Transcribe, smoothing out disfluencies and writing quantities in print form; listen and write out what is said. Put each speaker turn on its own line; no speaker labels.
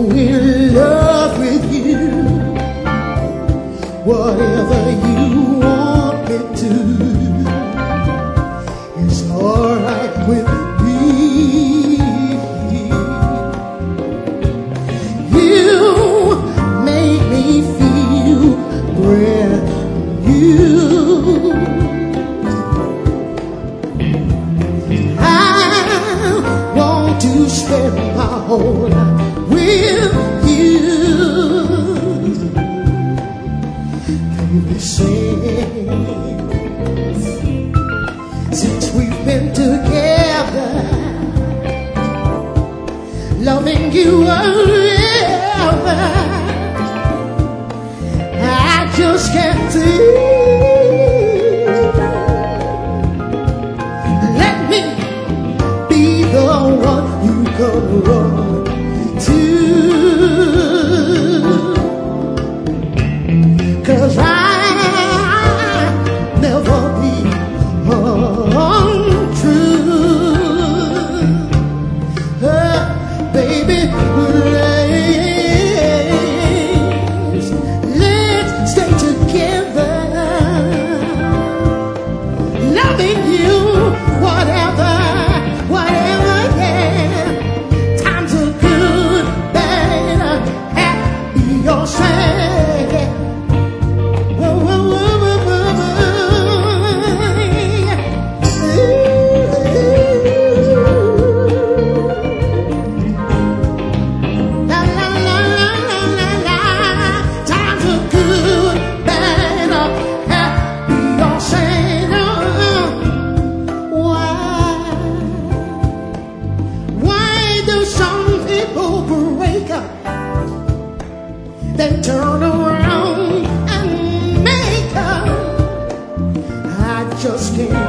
in love with you. Whatever you want me to, it's alright with me. You make me feel brand new. I want to spend my whole life with you. Baby, since we've been together, loving you forever, I just can't see. Let me be the one you can run to, 'cause I'll never be untrue. Baby, let's stay together, loving you, whatever, yeah. Times are good, bad, happy or sad. La la la la la la. Times are good, bad, happy or sad. Why do some people break up, then turn around and make up? I just can't